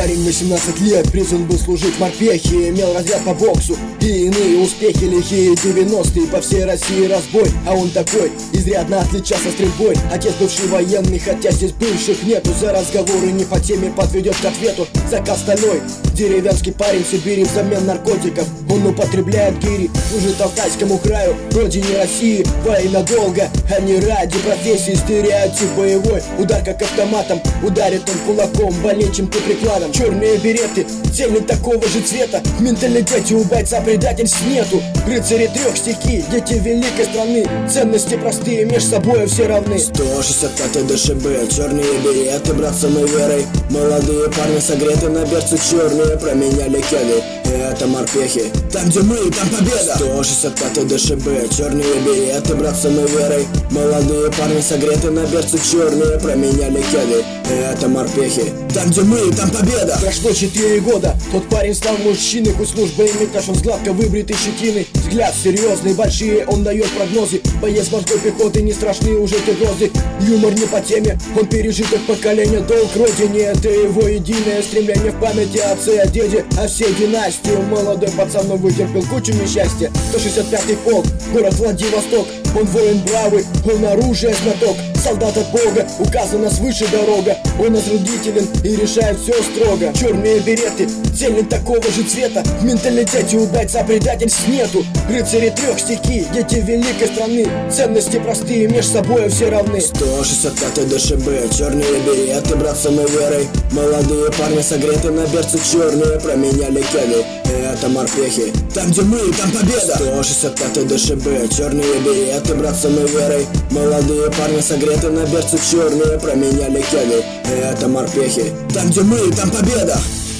Парень 18 лет, призван был служить в морпехе, имел разряд по боксу и иные успехи. Лихие 90-е, по всей России разбой, а он такой, изрядно отличался стрельбой. Отец бывший военный, хотя здесь бывших нету. За разговоры не по теме подведет к ответу. Заказ стальной, деревенский парень в Сибири взамен наркотиков. Он употребляет гири, служит Алтайскому краю, родине России. Во имя долга, а не ради профессии. Стереотип боевой, удар как автоматом. Ударит он кулаком, больнее, чем ты прикладом. Черные береты, тени такого же цвета. В менталитете у бойца предательств нету. Рыцари трех стихий, дети великой страны. Ценности простые, меж собой все равны. 165 ДШБ, черные береты, братцы мы верой. Молодые парни согреты на берце черные, променяли кеды. Это морпехи, там где мы, там победа. 165 ДШБ, черные береты, братцы мы верой. Молодые парни согреты на берце черные, променяли кеды. Это морпехи, там где мы, там победа. Прошло 4 года, тот парень стал мужчиной. Хоть служба имеет, аж он с гладко выбритой щетиной. Взгляд серьезный, большие, он дает прогнозы. Боец морской пехоты, не страшны уже те грозы. Юмор не по теме, он пережит от поколения. Долг родине, это его единое стремление. В памяти о отце, о деде, о всей династии. Молодой пацан, но вытерпел кучу несчастья. 165-й полк, город Владивосток. Он воин бравый, он оружие знаток. Солдат от Бога, указана свыше дорога. Он осудителен и решает все строго. Черные береты, тени такого же цвета. В менталитете у бойца предательств нету. Рыцари трех стихий, дети великой страны. Ценности простые, меж собой все равны. 165 ДШБ, черные береты, братцы мы верой. Молодые парни согреты на берце черные, променяли кеды. Это морпехи, там где мы, там победа. 165 ДШБ, черные береты, братцы мы верой. Молодые парни согреты на берце черные, променяли кеды. Это морпехи, там где мы, там победа.